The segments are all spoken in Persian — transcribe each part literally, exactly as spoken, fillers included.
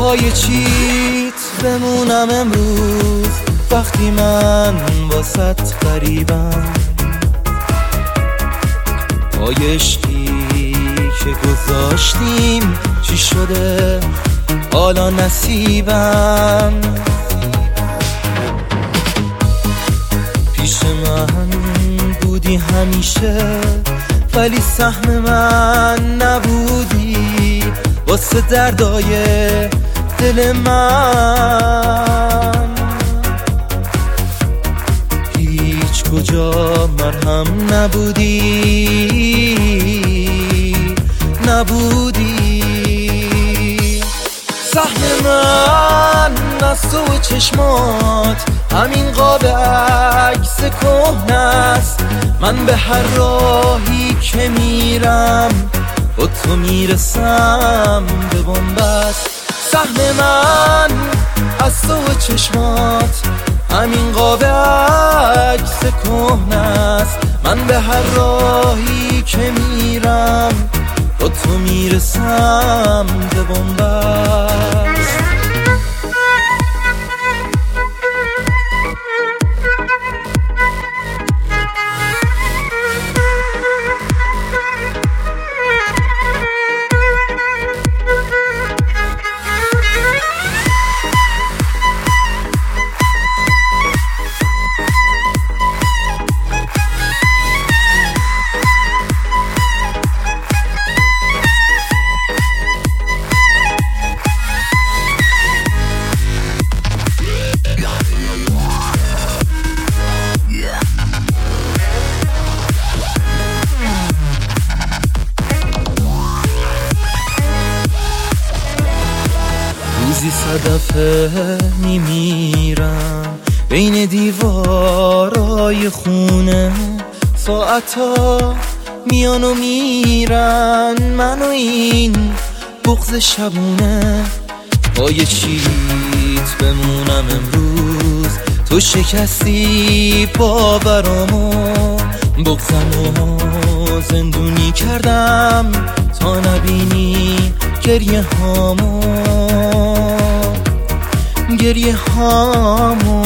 پای چیت بمونم امروز وقتی من واسط غریبم؟ پای عشقی که گذاشتیم چی شده حالا نصیبم؟ پیش من بودی همیشه ولی سهم من نبودی واسه دردای دل من. هیچ کجا مرهم نبودی نبودی سهم من از تو و چشمات همین قاب عکس کهنه است. من به هر راهی که میرم با تو میرسم به بنبست. سهم من از تو و چشمات همین قاب عکس کهنه است. من به هر راهی که میرم با تو میرسم به بنبست. روزی صدفه میمیرم بین دیوارای خونه، ساعتا میان و میرن من و این بغض شبونه. پای چیت بمونم امروز تو شکستی باورامو، بغضمو زندونی کردم تا نبینی گریه هامو گریه هامو.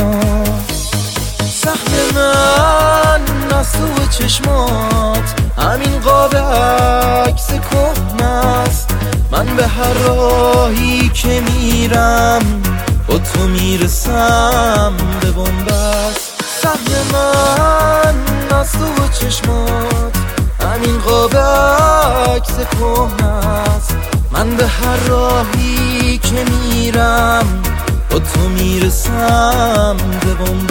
سهم من از تو و چشمات همین قاب عکس کهنه است. من به هر راهی که میرم با تو میرسم به بنبست. سهم من از تو و چشمات همین قاب عکس کهنه است. من به هر راهی که میرم با تو میرسم به بنبست.